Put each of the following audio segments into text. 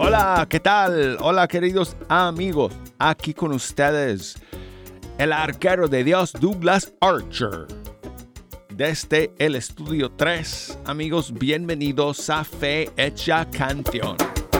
Hola, ¿qué tal? Hola, queridos amigos. Aquí con ustedes, el arquero de Dios, Douglas Archer. Desde el Estudio 3, amigos, bienvenidos a Fe Hecha Canción.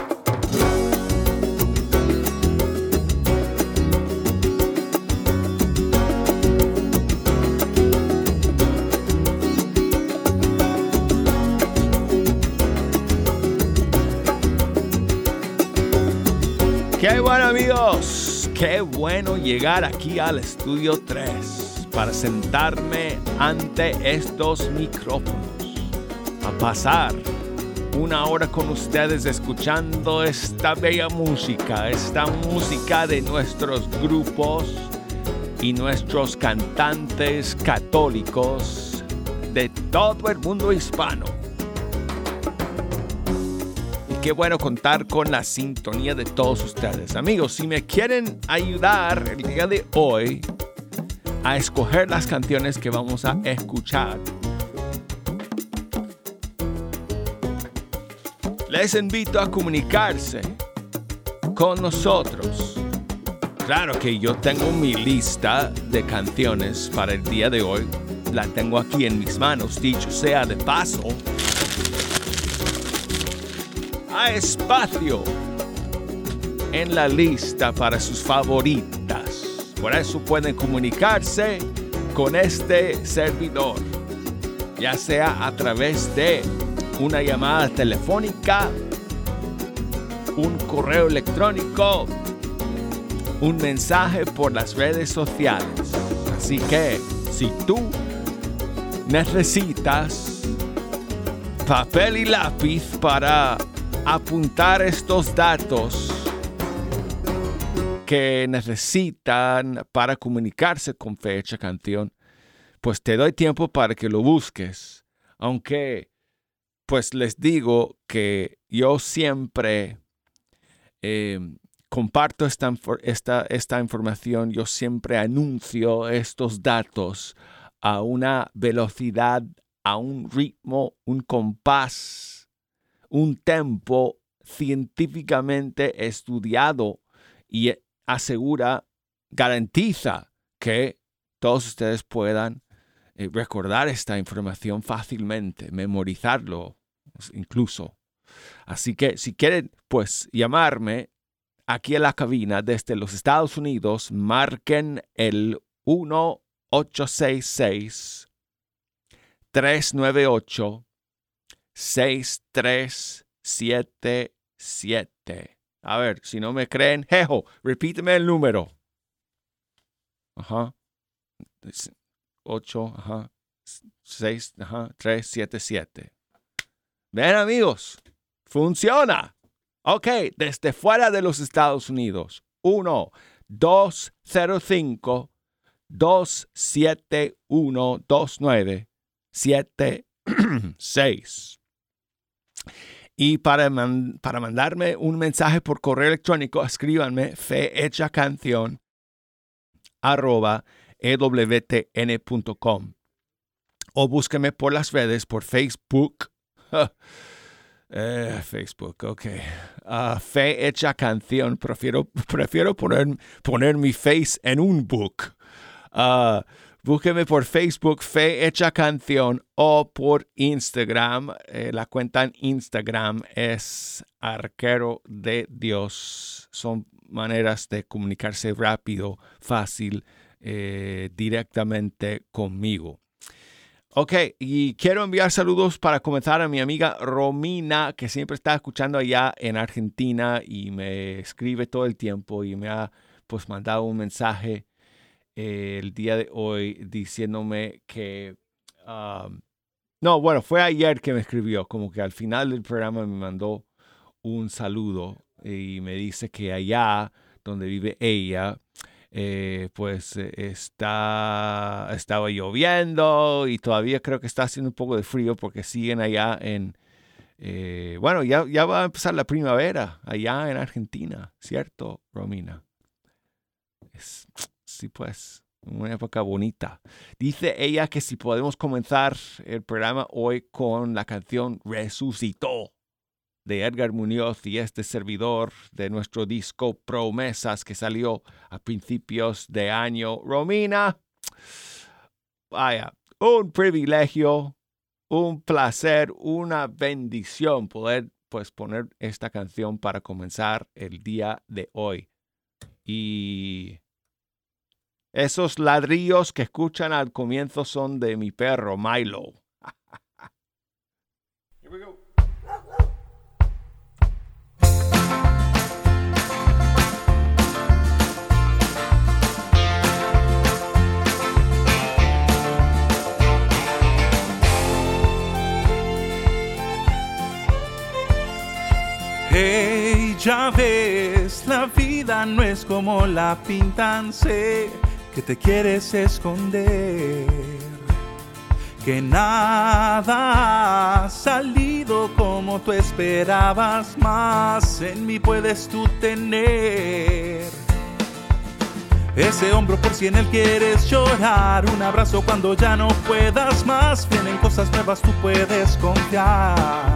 Qué bueno, amigos, qué bueno llegar aquí al Estudio 3 para sentarme ante estos micrófonos, a pasar una hora con ustedes escuchando esta bella música, esta música de nuestros grupos y nuestros cantantes católicos de todo el mundo hispano. Qué bueno contar con la sintonía de todos ustedes. Amigos, si me quieren ayudar el día de hoy a escoger las canciones que vamos a escuchar, les invito a comunicarse con nosotros. Claro que yo tengo mi lista de canciones para el día de hoy. La tengo aquí en mis manos, dicho sea de paso. Hay espacio en la lista para sus favoritas. Por eso pueden comunicarse con este servidor, ya sea a través de una llamada telefónica, un correo electrónico, un mensaje por las redes sociales. Así que si tú necesitas papel y lápiz para apuntar estos datos que necesitan para comunicarse con Fe Hecha Canción, pues te doy tiempo para que lo busques. Aunque, pues les digo que yo siempre comparto esta información, yo siempre anuncio estos datos a una velocidad, a un ritmo, un compás, un tempo científicamente estudiado y garantiza que todos ustedes puedan recordar esta información fácilmente, memorizarlo incluso. Así que si quieren, pues llamarme aquí en la cabina desde los Estados Unidos, marquen el 1-866-398-6377. A ver, si no me creen, jejo, repíteme el número. 377. Ven, amigos, funciona. Ok, desde fuera de los Estados Unidos, 1-205-271-2976. Y para mandarme un mensaje por correo electrónico, escríbanme fehechacancion@ewtn.com o búsquenme por las redes, por Facebook. Facebook, ok. Fe Hecha Canción. Prefiero poner mi face en un book. Búsqueme por Facebook, Fe Hecha Canción, o por Instagram. La cuenta en Instagram es Arquero de Dios. Son maneras de comunicarse rápido, fácil, directamente conmigo. Ok, y quiero enviar saludos para comenzar a mi amiga Romina, que siempre está escuchando allá en Argentina y me escribe todo el tiempo y me ha pues mandado un mensaje el día de hoy diciéndome que... fue ayer que me escribió, como que al final del programa me mandó un saludo y me dice que allá donde vive ella, estaba lloviendo y todavía creo que está haciendo un poco de frío porque siguen allá ya va a empezar la primavera allá en Argentina, ¿cierto, Romina? Sí, pues, una época bonita. Dice ella que si podemos comenzar el programa hoy con la canción Resucitó de Edgar Muñoz y este servidor de nuestro disco Promesas que salió a principios de año. Romina, vaya, un privilegio, un placer, una bendición poder pues poner esta canción para comenzar el día de hoy. Y esos ladrillos que escuchan al comienzo son de mi perro Milo. Here we go. Hey, ya ves, la vida no es como la pintan, sé que te quieres esconder, que nada ha salido como tú esperabas, más en mí puedes tú tener ese hombro por si en él quieres llorar, un abrazo cuando ya no puedas más, vienen cosas nuevas, tú puedes confiar.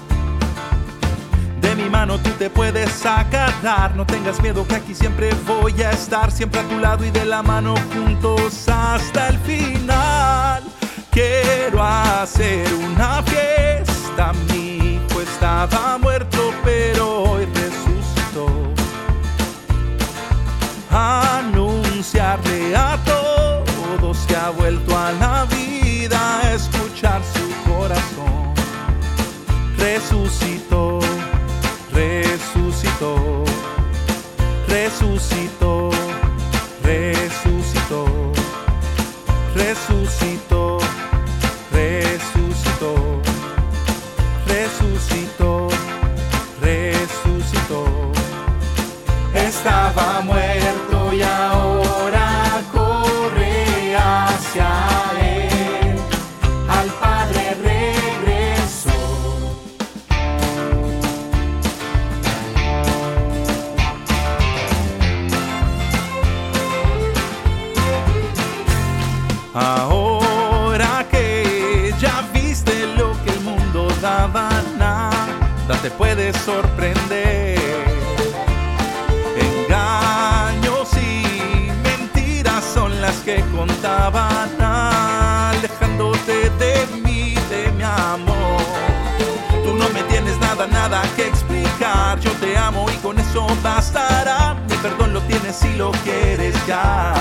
De mi mano tú te puedes agarrar, no tengas miedo que aquí siempre voy a estar, siempre a tu lado y de la mano juntos hasta el final. Quiero hacer una fiesta, mi hijo estaba muerto pero hoy resucitó. Anunciarle a todos que ha vuelto a la vida, escuchar su corazón. Resucitó. Resucitó, resucitó, resucitó, resucitó, resucitó, resucitó, resucitó. Estaba muerto y ahora corre hacia él, al Padre regresó. Ahora que ya viste lo que el mundo daba, nada te puede sorprender. Engaños y mentiras son las que contaban, alejándote de mí, de mi amor. Tú no me tienes nada que explicar, yo te amo y con eso bastará. Mi perdón lo tienes si lo quieres ya.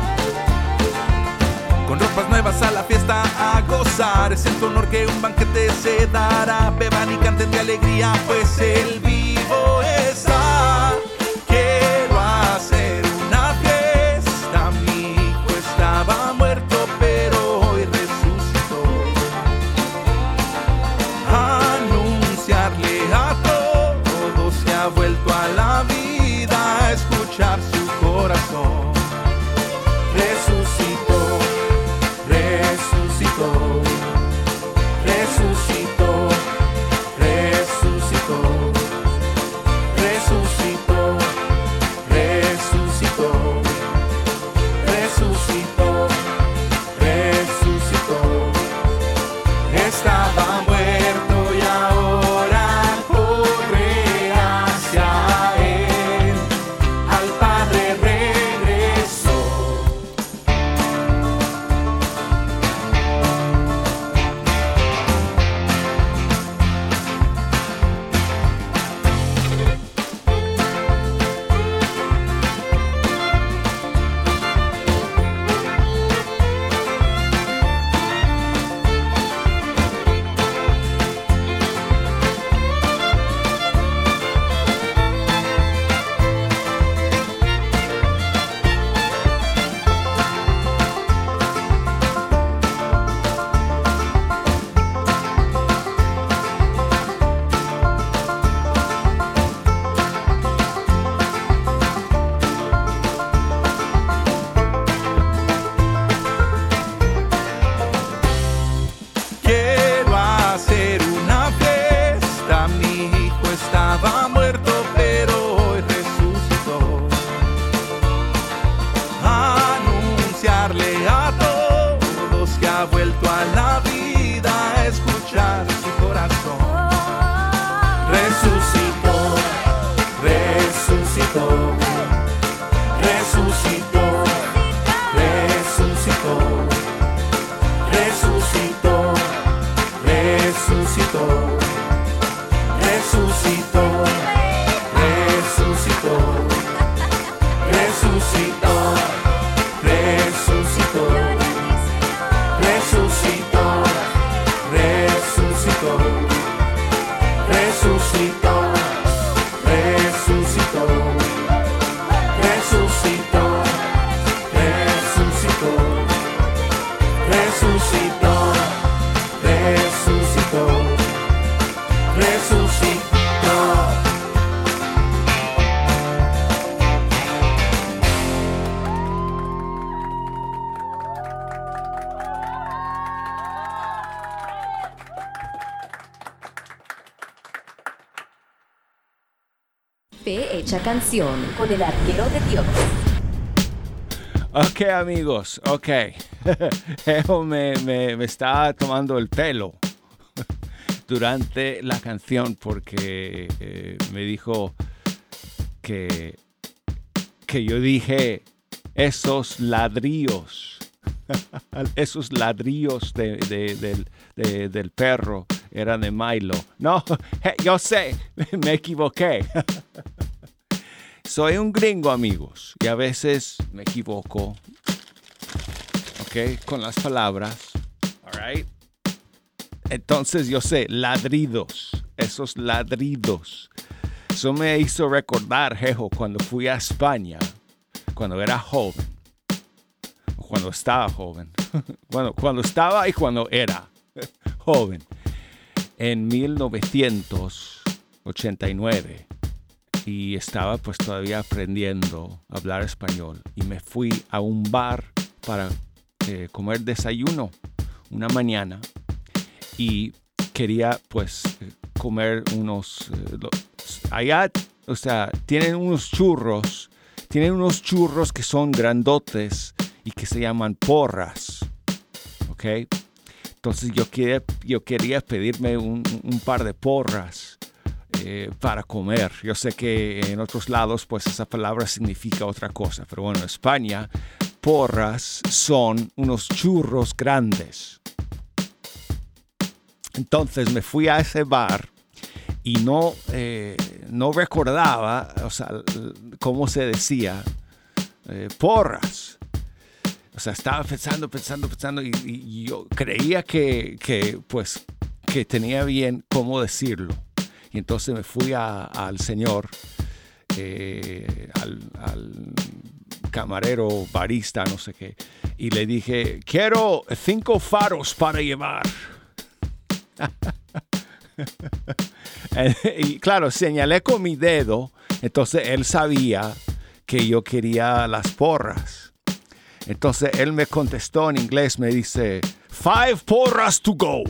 Con ropas nuevas a la fiesta a gozar, es en tu honor que un banquete se dará. Beban y canten de alegría, pues el vivo está. Quiero hacer una fiesta, mi hijo estaba muerto pero hoy resucitó. Anunciarle a todos que ha vuelto a la vida, escuchar su corazón. Resucitó. Resucitó, resucitó, resucitó, resucitó, resucitó, resucitó, resucitó. Estaba muerto y ahora corre hacia él, al Padre regresó. Fe hecha canción con el arquero de Dios. Ok, amigos, ok. Ejo me está tomando el pelo durante la canción porque me dijo que yo dije esos ladrillos. Esos ladrillos del perro eran de Milo. No, yo sé, me equivoqué. Soy un gringo, amigos, y a veces me equivoco, ¿ok? Con las palabras, all right? Entonces yo sé, ladridos, esos ladridos. Eso me hizo recordar, jejo, cuando fui a España, cuando era joven. Cuando estaba joven. Bueno, cuando estaba y cuando era joven. En 1989. Y estaba pues todavía aprendiendo a hablar español. Y me fui a un bar para comer desayuno una mañana. Y quería pues comer unos... allá, o sea, tienen unos churros que son grandotes y que se llaman porras, ¿ok? Entonces yo quería pedirme un par de porras para comer. Yo sé que en otros lados pues esa palabra significa otra cosa, pero bueno, en España porras son unos churros grandes. Entonces me fui a ese bar y no recordaba, o sea, cómo se decía porras. O sea, estaba pensando y yo creía que tenía bien cómo decirlo. Y entonces me fui al señor, al camarero, barista, no sé qué, y le dije, quiero 5 faros para llevar. Y claro, señalé con mi dedo, entonces él sabía que yo quería las porras. Entonces él me contestó en inglés, me dice, 5 porras to go.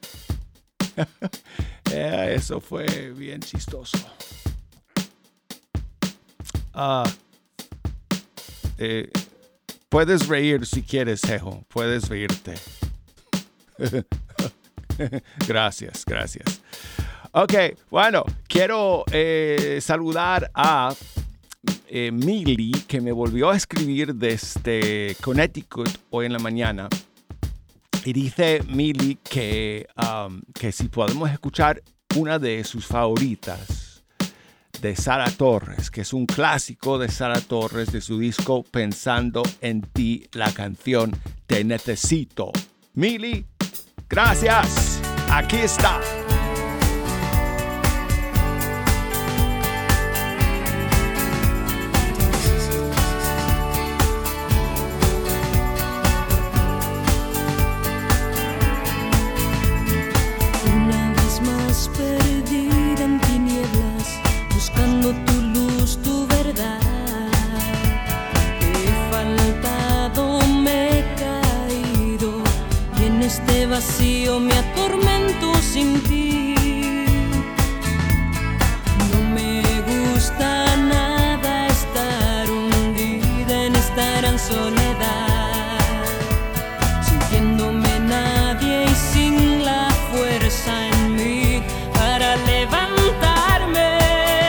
Eso fue bien chistoso. Puedes reír si quieres, Jejo. Puedes reírte. Gracias. Ok, bueno, quiero saludar a Millie, que me volvió a escribir desde Connecticut hoy en la mañana. Y dice Millie que si podemos escuchar una de sus favoritas de Sara Torres, que es un clásico de Sara Torres de su disco Pensando en ti, la canción Te Necesito. Millie, gracias. Aquí está. Perdida en tinieblas, buscando tu luz, tu verdad. He faltado, me he caído, y en este vacío me atormento sin ti. No me gusta nada estar hundida en esta gran soledad, sintiéndome nadie y sin la fuerza en mí para levantarme.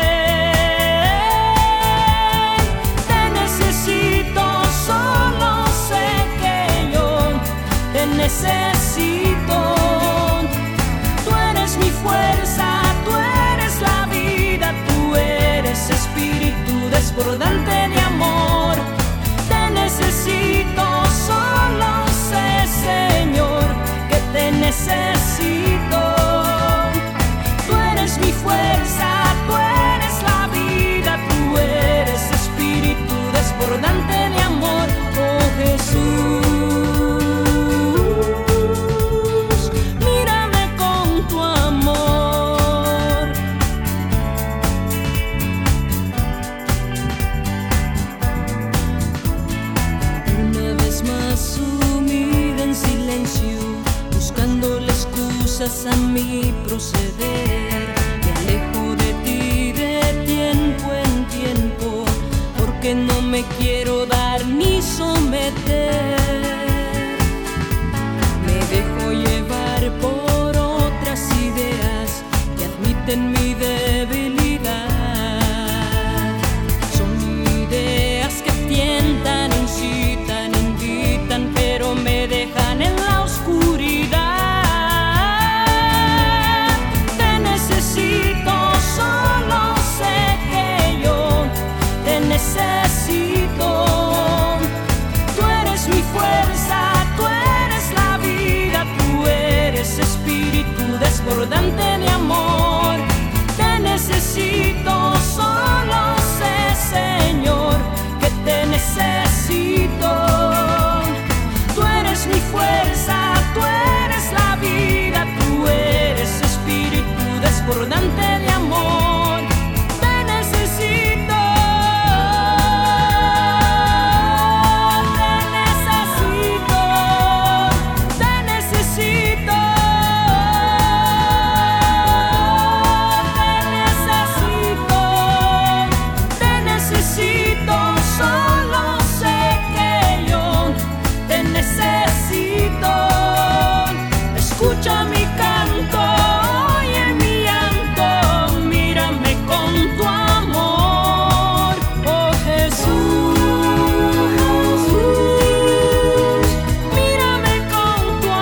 Te necesito, solo sé que yo te necesito. Tú eres mi fuerza, tú eres la vida, tú eres espíritu desbordante de amor. Te necesito, solo sé, Señor, que te necesito. Mi fuerza, tú eres la vida, tú eres espíritu desbordante de amor, oh Jesús, mírame con tu amor. Una vez más sumida en silencio, buscándole excusas a mi proceder, me alejo de ti de tiempo que no me quiero dar ni someter. Me dejo llevar por otras ideas que admiten mi debilidad. Son ideas que tientan, incitan, invitan, pero me dejan en la oscuridad. Te necesito, solo sé que yo te necesito. Tú eres mi fuerza, tú eres la vida, tú eres espíritu desbordante de amor. Te necesito, solo sé, Señor, que te necesito. Tú eres mi fuerza, tú eres la vida, tú eres espíritu desbordante de amor. Te necesito, te necesito, te necesito, te necesito, solo sé que yo te necesito. Escucha mi canto, oye mi llanto, mírame con tu amor, oh Jesús, mírame con tu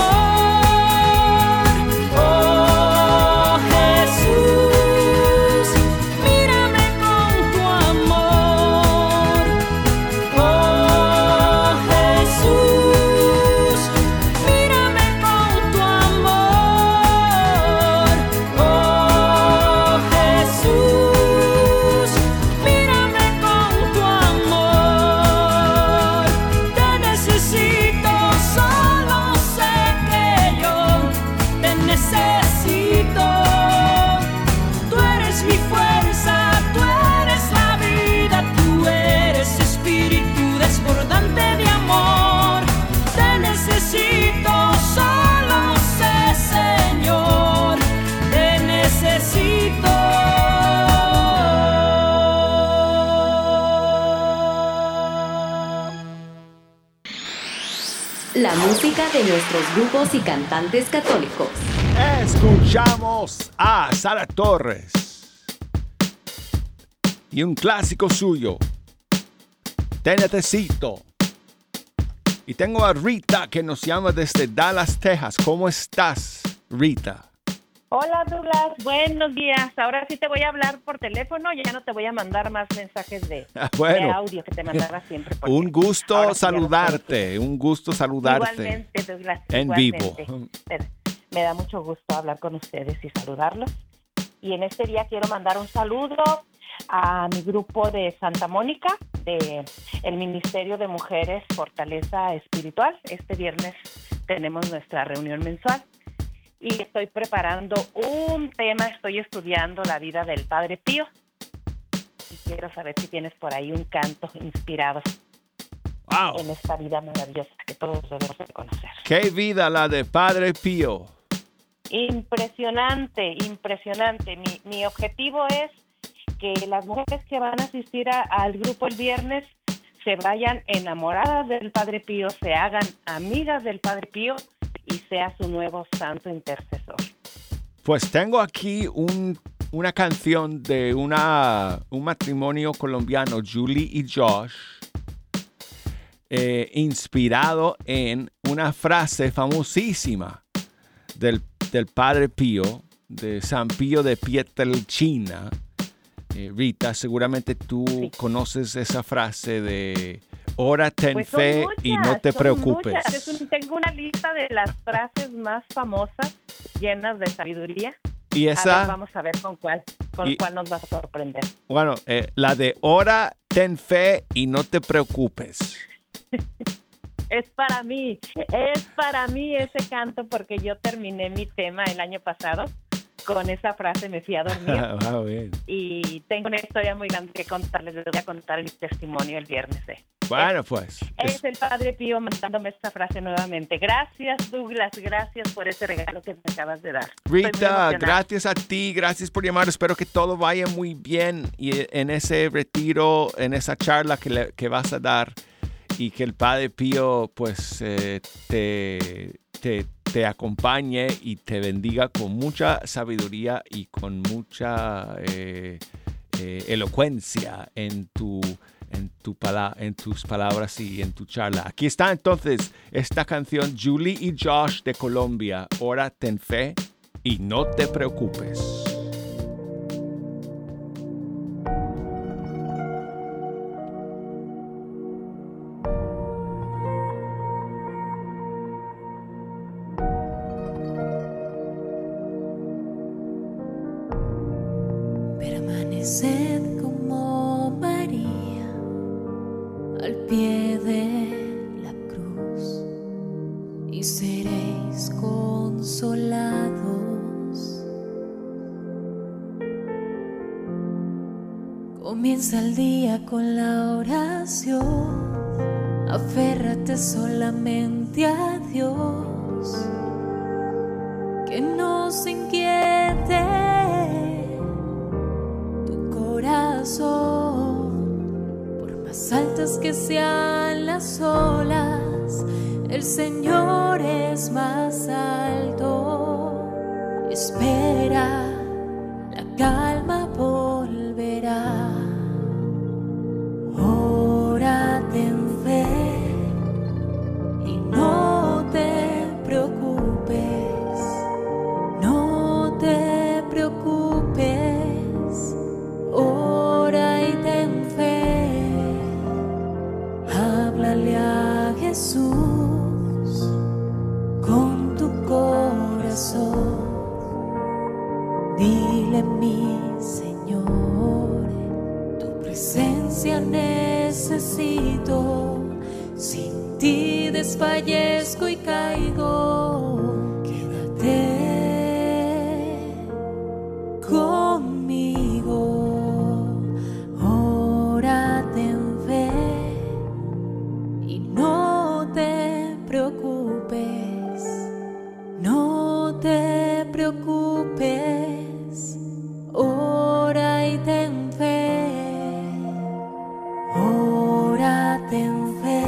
amor, oh Jesús, mírame con tu amor, oh Jesús, mírame con tu amor, oh Jesús, mírame con tu amor. Te necesito, solo sé que yo te necesito. Tú eres mi fuerza, tú eres la vida, tú eres espíritu desbordante de amor. Te necesito, solo sé, Señor, te necesito. La música de nuestros grupos y cantantes católicos. Escuchamos a Sara Torres y un clásico suyo, Te Necesito. Y tengo a Rita que nos llama desde Dallas, Texas. ¿Cómo estás, Rita? Hola Douglas, buenos días. Ahora sí te voy a hablar por teléfono, ya no te voy a mandar más mensajes de audio que te mandaba siempre. Un gusto saludarte, un gusto saludarte. Igualmente, Douglas. En igualmente. vivo. Me da mucho gusto hablar con ustedes y saludarlos. Y en este día quiero mandar un saludo a mi grupo de Santa Mónica, de el Ministerio de Mujeres Fortaleza Espiritual. Este viernes tenemos nuestra reunión mensual. Y estoy preparando un tema, estoy estudiando la vida del Padre Pío. Y quiero saber si tienes por ahí un canto inspirado en esta vida maravillosa que todos debemos de conocer. ¡Qué vida la de Padre Pío! Impresionante, impresionante. Mi objetivo es que las mujeres que van a asistir al grupo el viernes se vayan enamoradas del Padre Pío, se hagan amigas del Padre Pío y sea su nuevo santo intercesor. Pues tengo aquí una canción de un matrimonio colombiano, Julie y Josh, inspirado en una frase famosísima del Padre Pío, de San Pío de Pietrelcina. Rita, seguramente tú conoces esa frase de ora, ten pues fe muchas, y no te preocupes. Tengo una lista de las frases más famosas, llenas de sabiduría. Y esa, a ver, vamos a ver con cuál nos vas a sorprender. Bueno, la de ora, ten fe y no te preocupes. Es para mí ese canto porque yo terminé mi tema el año pasado con esa frase me fui a dormir. Wow, bien. Y tengo una historia muy grande que contarles. Les voy a contar mi testimonio el viernes. Bueno, pues. Es el Padre Pío mandándome esta frase nuevamente. Gracias, Douglas. Gracias por ese regalo que me acabas de dar. Rita, gracias a ti. Gracias por llamar. Espero que todo vaya muy bien y en ese retiro, en esa charla que vas a dar, y que el Padre Pío pues te acompañe y te bendiga con mucha sabiduría y con mucha elocuencia en tus palabras y en tu charla. Aquí está entonces esta canción, Julie y Josh de Colombia. Ora, ten fe y no te preocupes. Permaneced como María al pie de la cruz y seréis consolados. Comienza el día con la oración, aférrate solamente a Dios, que no se inquiete por más altas que sean las olas, el Señor es más alto. Espera, la calma volverá. Ora, ten fe y no te preocupes, no te preocupes. Ora y ten fe, háblale a Jesús con tu corazón. Dile, mi Señor, tu presencia necesito, sin ti desfallezco y caigo. Quédate conmigo. No te preocupes, ora y ten fe, ora, ten fe,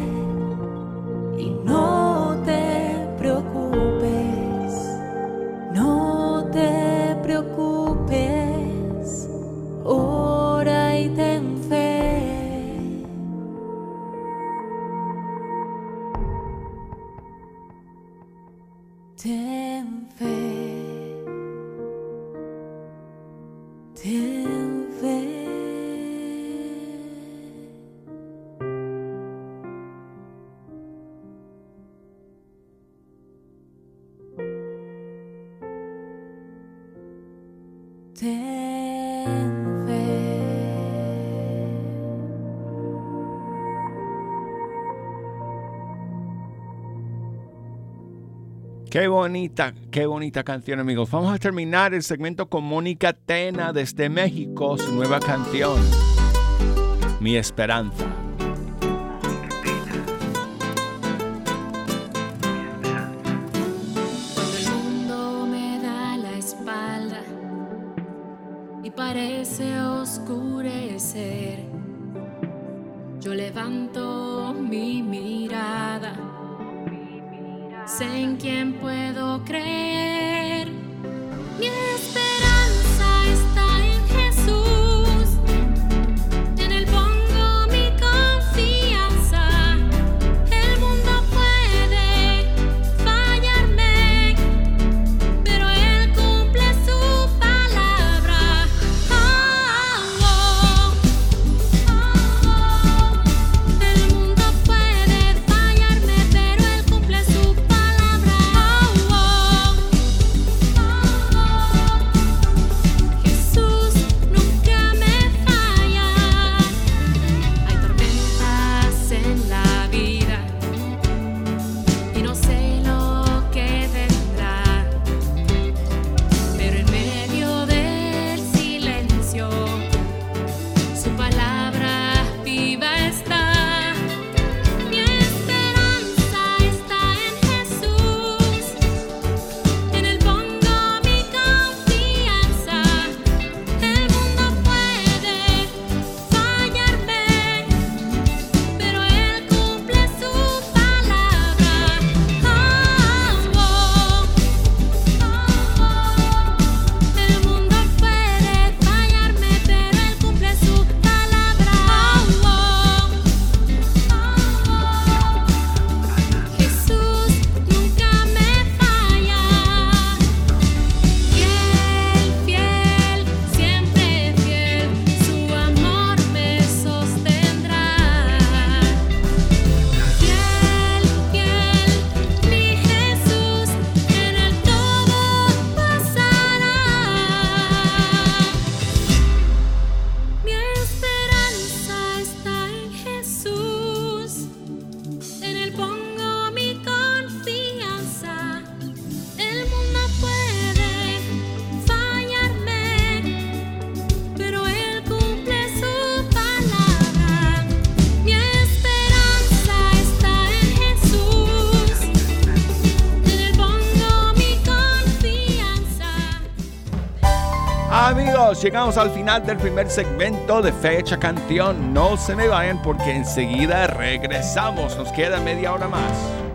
y no te preocupes, no te preocupes, ora y ten fe. Ten fe, ten fe. Ten fe. Qué bonita canción, amigos. Vamos a terminar el segmento con Mónica Tena desde México, su nueva canción, Mi Esperanza. Cuando el mundo me da la espalda y parece oscurecer, yo levanto mi mirada. Sé en quién puedo creer. Mi esperanza está en Jesús. En él pongo mi confianza. El mundo puede fallarme, pero él cumple su palabra. El mundo puede fallarme, pero él cumple su palabra. Amigos, llegamos al final del primer segmento de Fecha Canción. No se me vayan porque enseguida regresamos. Nos queda media hora más.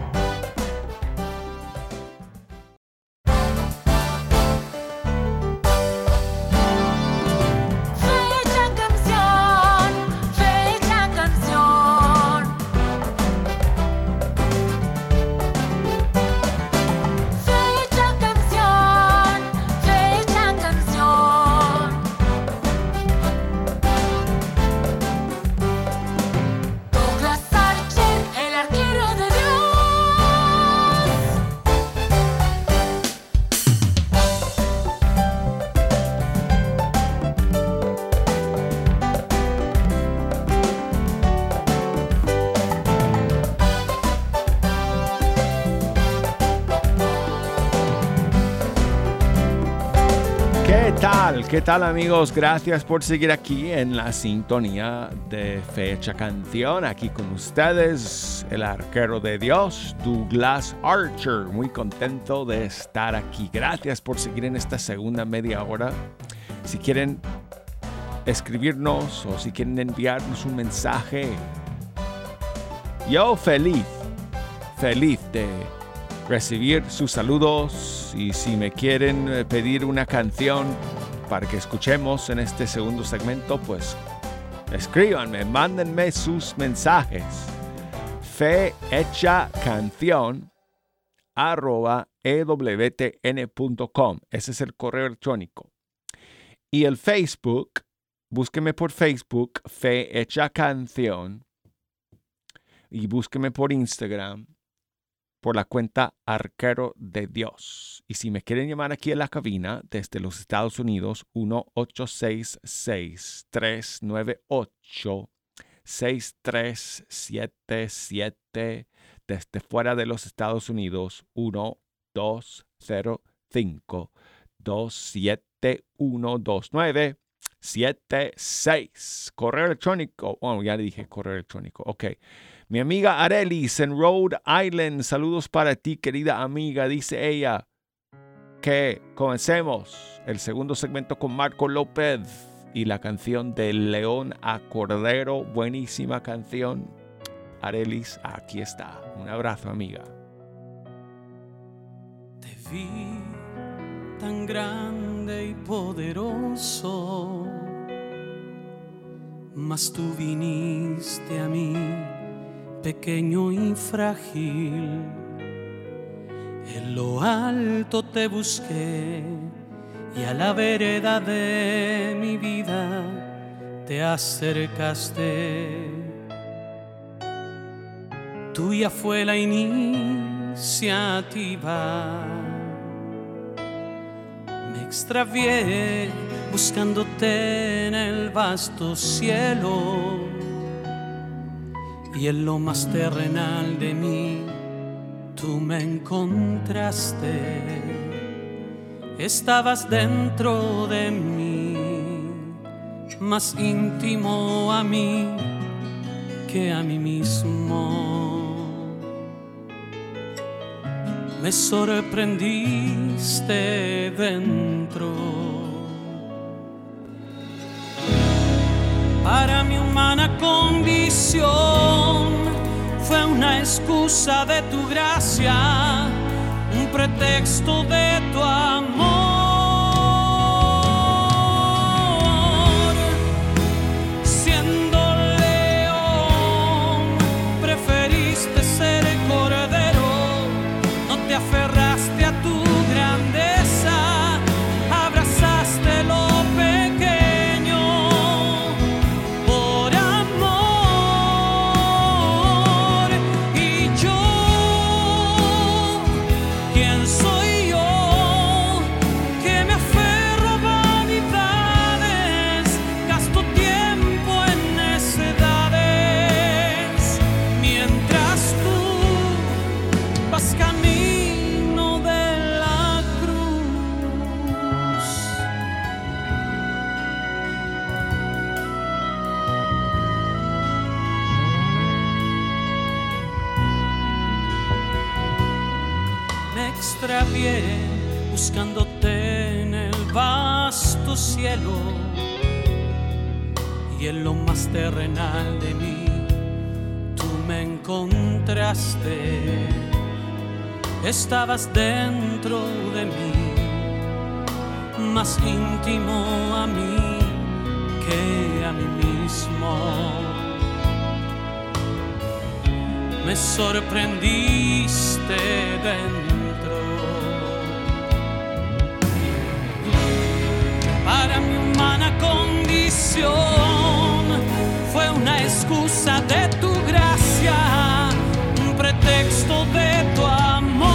¿Qué tal amigos? Gracias por seguir aquí en la sintonía de Fecha Canción. Aquí con ustedes, el arquero de Dios, Douglas Archer. Muy contento de estar aquí. Gracias por seguir en esta segunda media hora. Si quieren escribirnos o si quieren enviarnos un mensaje, yo feliz de recibir sus saludos. Y si me quieren pedir una canción para que escuchemos en este segundo segmento, pues escríbanme, mándenme sus mensajes. fehechacanción@ewtn.com. Ese es el correo electrónico. Y el Facebook, búsqueme por Facebook, Fe Hecha Canción. Y búsqueme por Instagram, por la cuenta Arquero de Dios. Y si me quieren llamar aquí en la cabina desde los Estados Unidos, 1-866-398-6377. Desde fuera de los Estados Unidos, 1-205-271-2976. Correo electrónico. Bueno, ya le dije correo electrónico. Ok. Mi amiga Arelis en Rhode Island. Saludos para ti, querida amiga. Dice ella que comencemos el segundo segmento con Marco López y la canción de León a Cordero. Buenísima canción. Arelis, aquí está. Un abrazo, amiga. Te vi tan grande y poderoso, mas tú viniste a mí pequeño y frágil. En lo alto te busqué y a la vereda de mi vida te acercaste. Tuya fue la iniciativa. Me extravié buscándote en el vasto cielo, y en lo más terrenal de mí tú me encontraste. Estabas dentro de mí, más íntimo a mí que a mí mismo. Me sorprendiste dentro. Para mi humana condición fue una excusa de tu gracia, un pretexto de tu amor. Siendo león, preferiste ser cordero, no te aferraste a tu grandeza, abrazaste lo pequeño por amor. Y yo, ¿quién soy yo que me aferro a vanidades? Gasto tiempo en necedades, mientras tú vas camino de la cruz. Me extravié buscándote en el vasto tu cielo y en lo más terrenal de mí tú me encontraste. Estabas dentro de mí, más íntimo a mí que a mí mismo. Me sorprendiste dentro. Para mi humana condición fue una excusa de tu gracia, un pretexto de tu amor.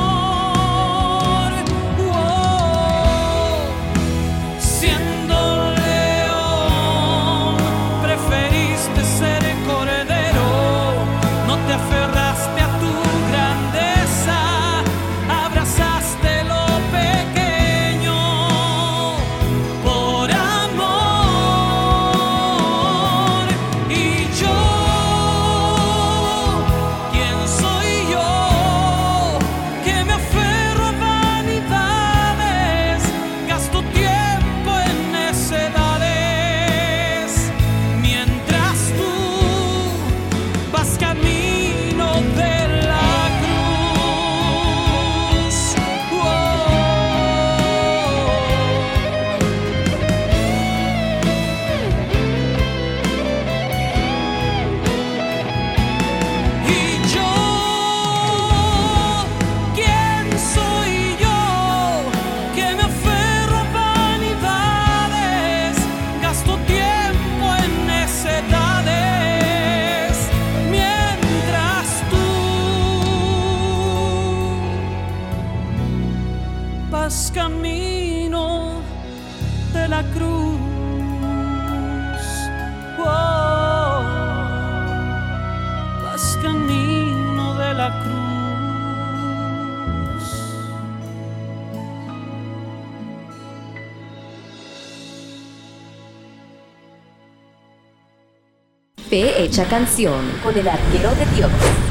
Siendo león, preferiste ser cordero, no te aferraste a tu grandeza, abrazaste lo pequeño por amor. Y yo, ¿quién soy yo que me aferro a vanidades? Gasto tiempo en necedades, mientras tú vas camino de la cruz. Y yo, ¿quién soy yo que me aferro a vanidades? Gasto tiempo en necedades, mientras tú vas camino de la cruz. Vas camino de la cruz. Fe Hecha Canción con el arquero de Dios.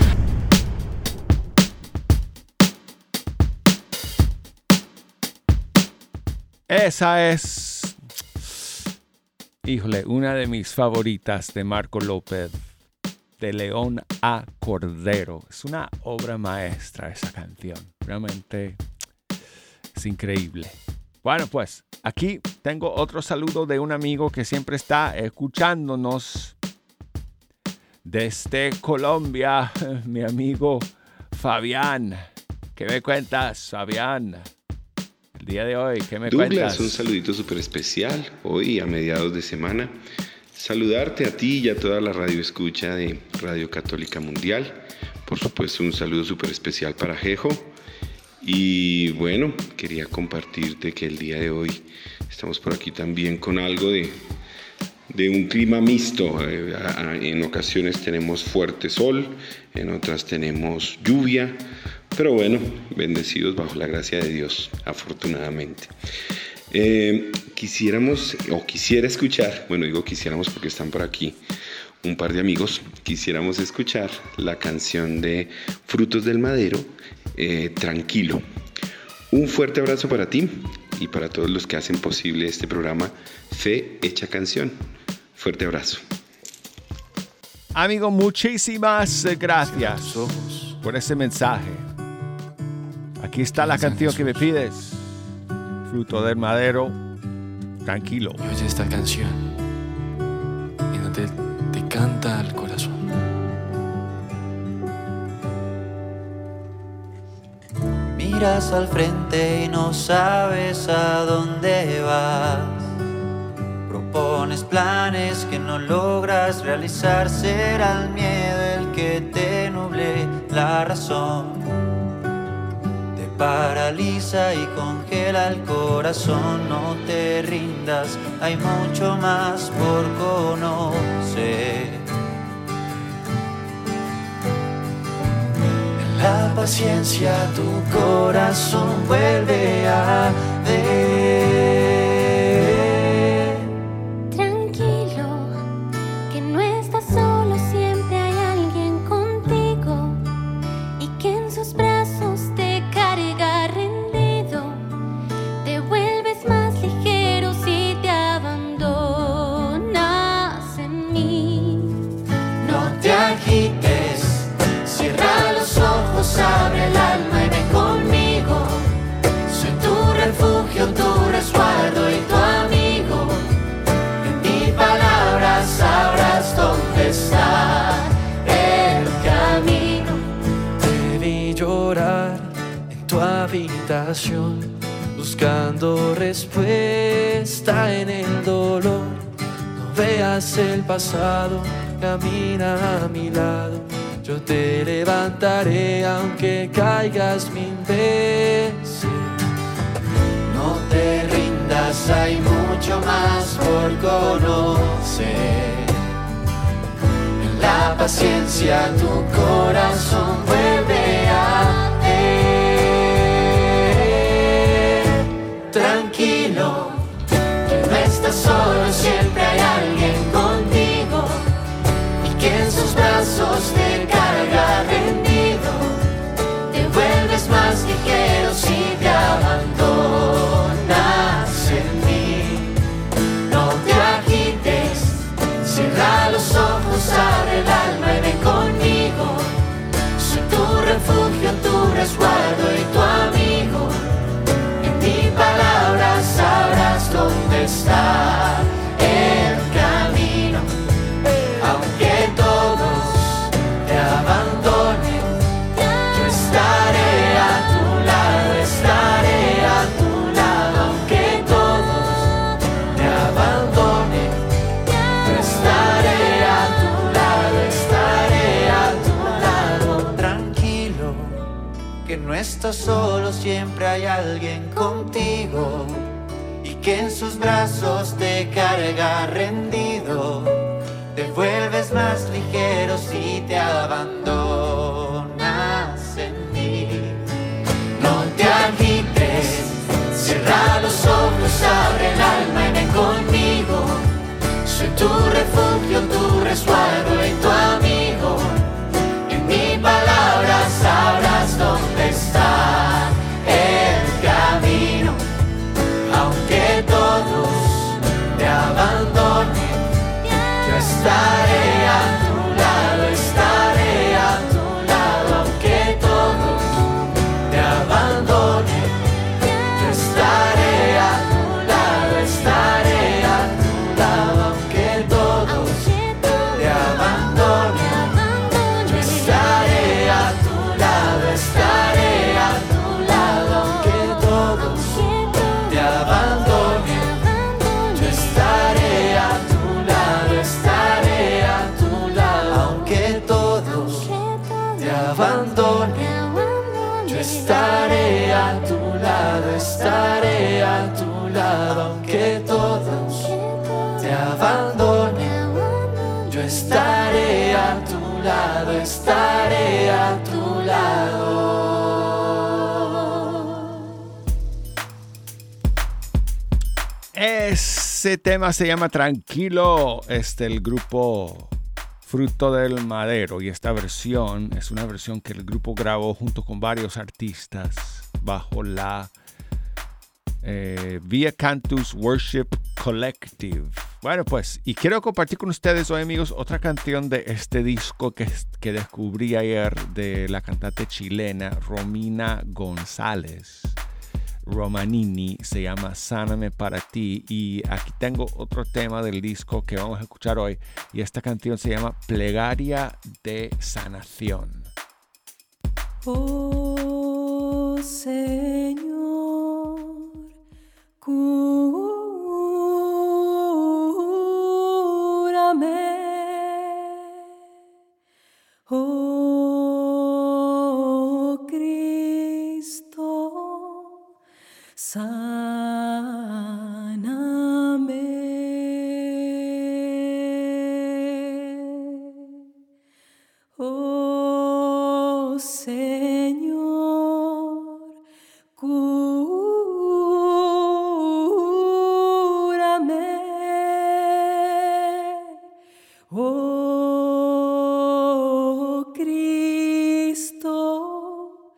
Esa es, híjole, una de mis favoritas de Marco López, de León a Cordero. Es una obra maestra esa canción, realmente es increíble. Bueno, pues aquí tengo otro saludo de un amigo que siempre está escuchándonos desde Colombia, mi amigo Fabián. ¿Qué me cuentas, Fabián? El día de hoy, ¿qué me Douglas, cuentas? un saludito súper especial hoy a mediados de semana. Saludarte a ti y a toda la radio escucha de Radio Católica Mundial. Por supuesto, un saludo súper especial para Jejo. Y bueno, quería compartirte que el día de hoy estamos por aquí también con algo de un clima mixto. En ocasiones tenemos fuerte sol, en otras tenemos lluvia. Pero bueno, bendecidos bajo la gracia de Dios, afortunadamente. Quisiera escuchar, bueno, digo quisiéramos porque están por aquí un par de amigos, quisiéramos escuchar la canción de Frutos del Madero, Tranquilo. Un fuerte abrazo para ti y para todos los que hacen posible este programa Fe Hecha Canción. Fuerte abrazo. Amigo, muchísimas gracias por ese mensaje. Aquí está la canción que me pides. Fruto del Madero, Tranquilo. Y oye esta canción y no te canta al corazón. Miras al frente y no sabes a dónde vas. Propones planes que no logras realizar. Será el miedo el que te nuble la razón. Paraliza y congela el corazón, no te rindas, hay mucho más por conocer. En la paciencia tu corazón vuelve a ver. Tranquilo, que no estás solo, siempre hay alguien contigo y que en sus brazos te carga rendido, te vuelves más ligero si oración, buscando respuesta en el dolor. No veas el pasado, camina a mi lado. Yo te levantaré aunque caigas 1000 veces. No te rindas, hay mucho más por conocer. En la paciencia tu corazón vuelve a ver. Tranquilo, que no estás solo, siempre hay alguien contigo, y que en sus brazos te carga rendido. Te vuelves más ligero si te abandonas en mí. No te agites, cierra los ojos, abre el alma y ven conmigo. Soy tu refugio, tu resguardo y tu amigo. En mi palabra sabrás dónde está el camino. Aunque todos te abandonen, yo estaré a tu lado, estaré a tu lado. Aunque todos te abandonen, yo estaré a tu lado, estaré a tu lado. Tranquilo, que no estás solo, siempre hay alguien contigo, y que en sus brazos te carga rendido. Te vuelves más ligero si te abandonas en mí. No te agites, cierra los ojos, abre el alma y ven conmigo. Soy tu refugio, tu resguardo y tu amigo. En mi palabra sabrás dónde está el camino. Aunque todos te abandonen, yo estaré a tu lado, estaré a tu lado. Aunque todos te abandonen, yo estaré a tu lado, estaré a tu lado. Aunque todos te abandonen, yo estaré a tu lado, estaré a tu lado. Aunque todos te abandonen, yo estaré a tu lado, estaré a tu lado. Aunque todos te abandonen, yo estaré a tu lado, estaré a tu lado. Aunque todos te abandonen, yo estaré a tu lado, estaré a tu lado. Ese tema se llama Tranquilo, el grupo Fruto del Madero, y esta versión es una versión que el grupo grabó junto con varios artistas bajo la Via Cantus Worship Collective. Bueno, pues, y quiero compartir con ustedes hoy, amigos, otra canción de este disco que descubrí ayer, de la cantante chilena Romina González Romanini. Se llama Sáname para ti, y aquí tengo otro tema del disco que vamos a escuchar hoy, y esta canción se llama Plegaria de Sanación. Oh Señor, cúrame. Oh Cristo, sáname. Oh Señor, cúrame. Oh Cristo,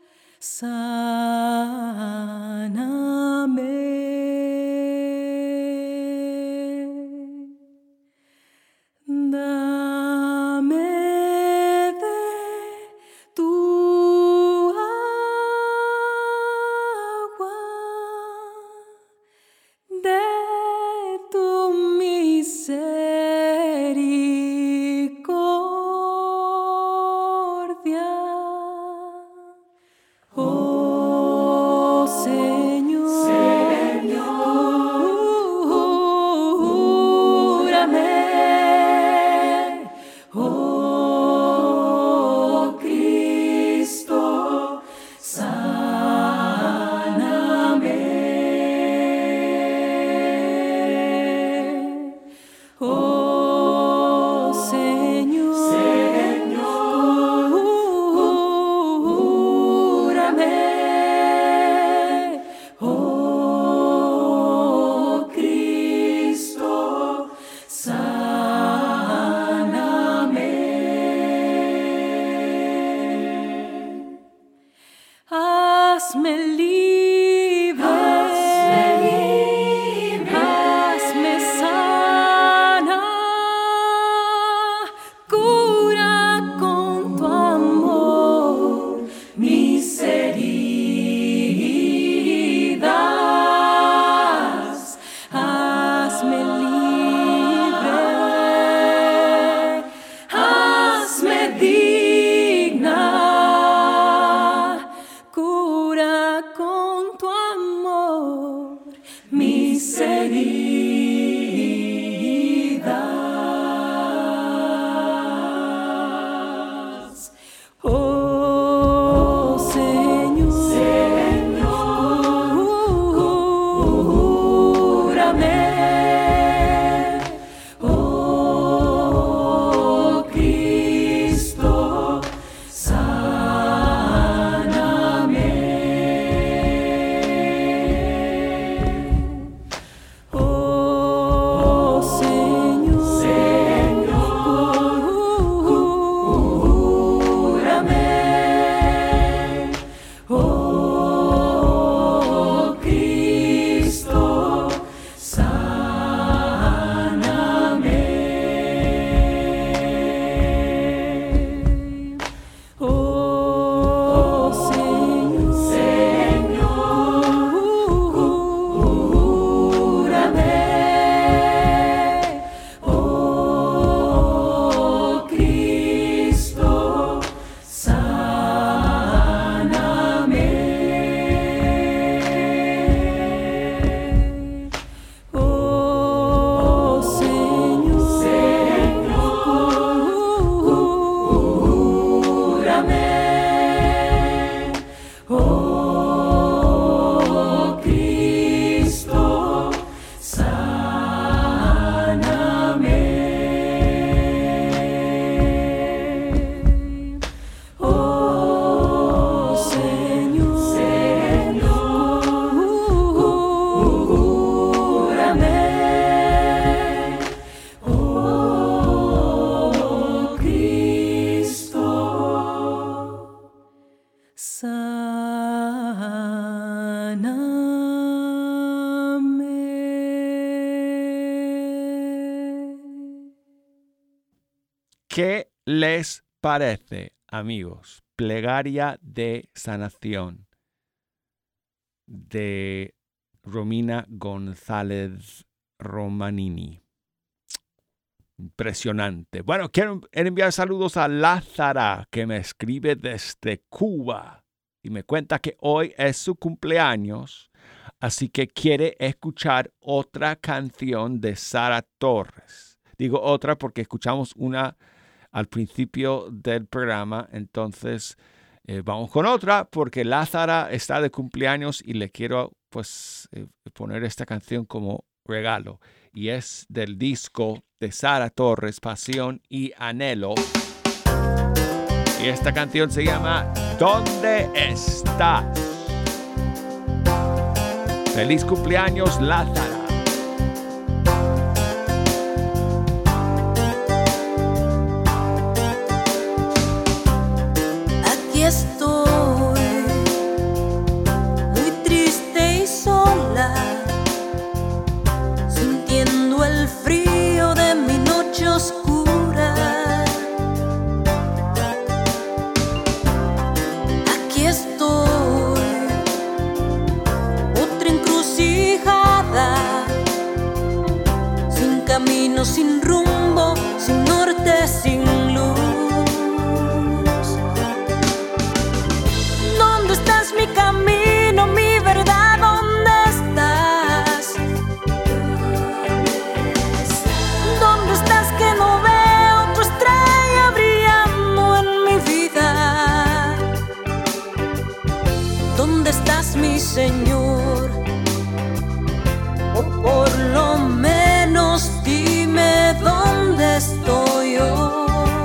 sáname. Dame de tu heridas. Oh Señor, cúrame. Oh Cristo, sáname. Oh Señor, cúrame. Oh Cristo, sáname. Oh Señor, cúrame. Oh Cristo, sáname. Oh Señor, cúrame. Oh Cristo, sáname. Oh Señor, cúrame. Oh Cristo, sáname. ¿Qué les parece, amigos? Plegaria de sanación de Romina González Romanini. Impresionante. Bueno, quiero enviar saludos a Lázara, que me escribe desde Cuba y me cuenta que hoy es su cumpleaños, así que quiere escuchar otra canción de Sara Torres. Digo otra porque escuchamos una al principio del programa, entonces vamos con otra porque Lázara está de cumpleaños y le quiero poner esta canción como regalo. Y es del disco de Sara Torres, Pasión y Anhelo. Y esta canción se llama ¿Dónde estás? Feliz cumpleaños, Lázara. Aquí estoy, muy triste y sola, sintiendo el frío de mi noche oscura. Aquí estoy, otra encrucijada, sin camino, sin rumbo, sin norte, sin luz. ¿Dónde estás, mi camino, mi verdad? ¿Dónde estás? ¿Dónde estás que no veo tu estrella brillando en mi vida? ¿Dónde estás, mi Señor? O por lo menos dime dónde estoy yo.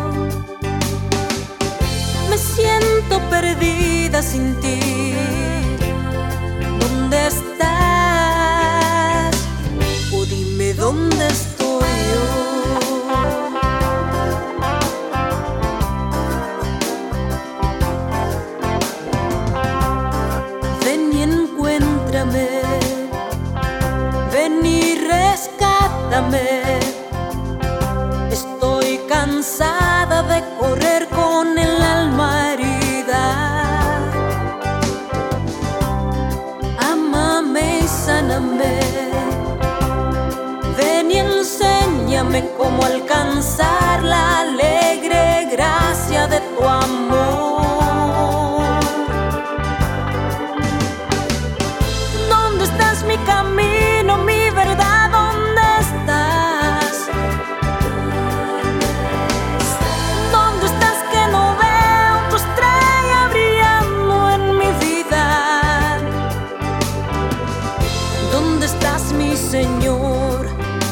Me siento perdida sin ti. ¿Dónde estás? O dime dónde estoy yo. Ven y encuéntrame, ven y rescátame. Estoy cansada de correr con el alma herida. Ámame y sáname. Ven y enséñame cómo alcanzar la alegre gracia de tu amor. ¿Dónde estás, mi camino, mi verdad? estás, mi Señor?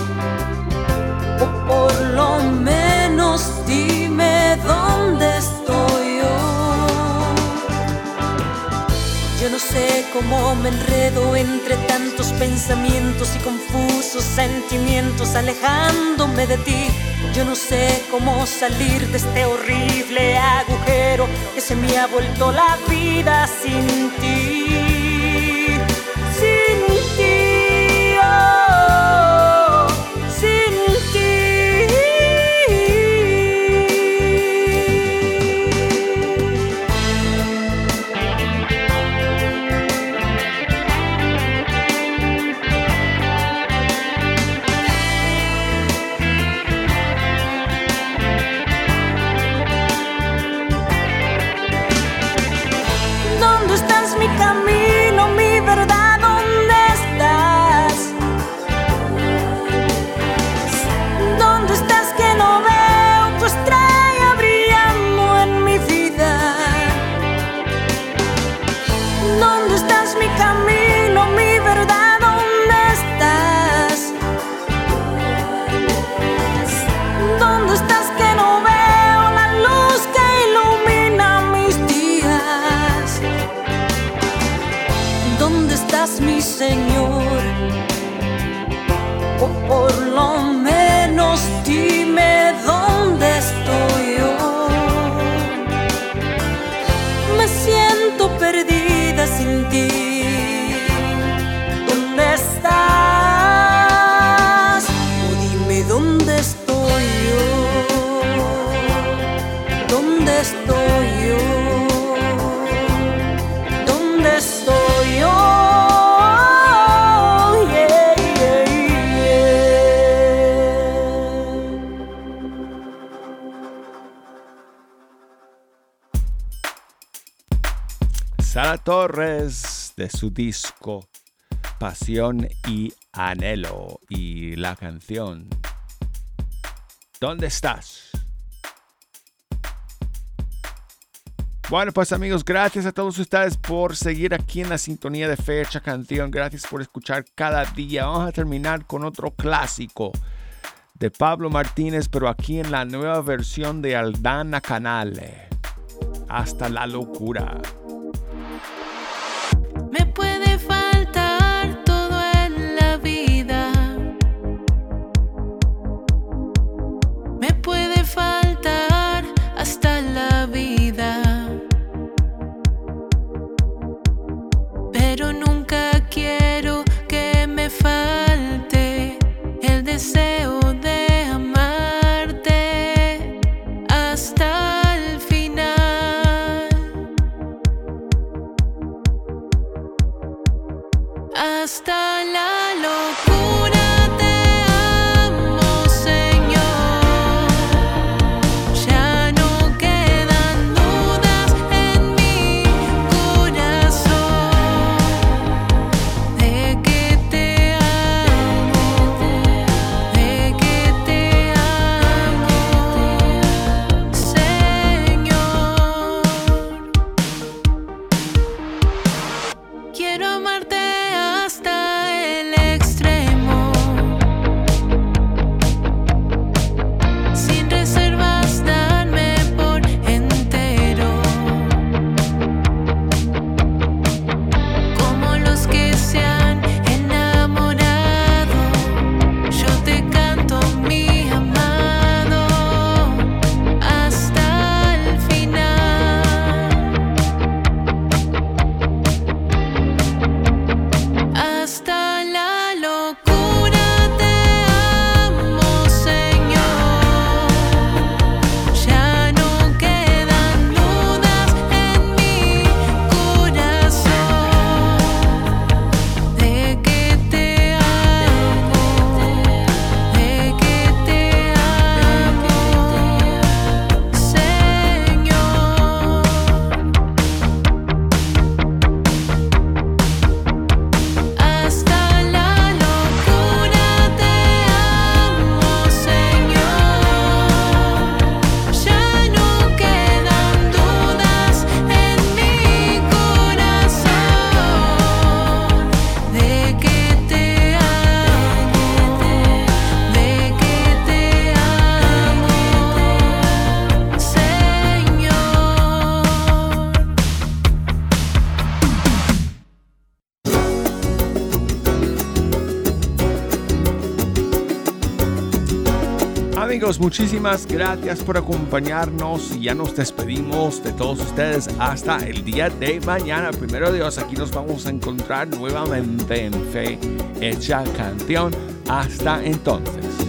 O por lo menos dime dónde estoy yo. Yo no sé cómo me enredo entre tantos pensamientos y confusos sentimientos alejándome de ti. Yo no sé cómo salir de este horrible agujero que se me ha vuelto la vida sin ti. Sin ti, oh, sin ti. ¿Dónde estás, mi camino, mi verdad? ¿Dónde estás? ¿Dónde estás que no veo tu estrella brillando en mi vida? ¿Dónde estás, mi camino, mi verdad? ¿Dónde estás? ¿Dónde estás que no veo la luz que ilumina mis días? ¿Dónde estás, mi Señor? O por lo menos dime dónde estoy yo. Me siento perdida sin ti. ¿Dónde estás? O dime dónde estoy yo. ¿Dónde estoy yo? ¿Dónde estoy yo? Yeah, yeah, yeah. Sara Torres, de su disco Pasión y Anhelo, y la canción ¿Dónde estás? Bueno, pues amigos, gracias a todos ustedes por seguir aquí en la sintonía de Fecha Canción. Gracias por escuchar cada día. Vamos a terminar con otro clásico de Pablo Martínez, pero aquí en la nueva versión de Aldana Canale. Hasta la locura. Me puede faltar todo en la vida. Me puede faltar hasta la vida. Pero nunca quiero que me falte el deseo de amarte hasta el final. Hasta la locura te amo, Señor. Ya no quedan dudas en mi corazón de que te amo, de que te amo, Señor. Quiero amarte hasta el extremo. amigos, muchísimas gracias por acompañarnos y ya nos despedimos de todos ustedes hasta el día de mañana. Primero Dios, aquí nos vamos a encontrar nuevamente en Fe Hecha Canción. Hasta entonces.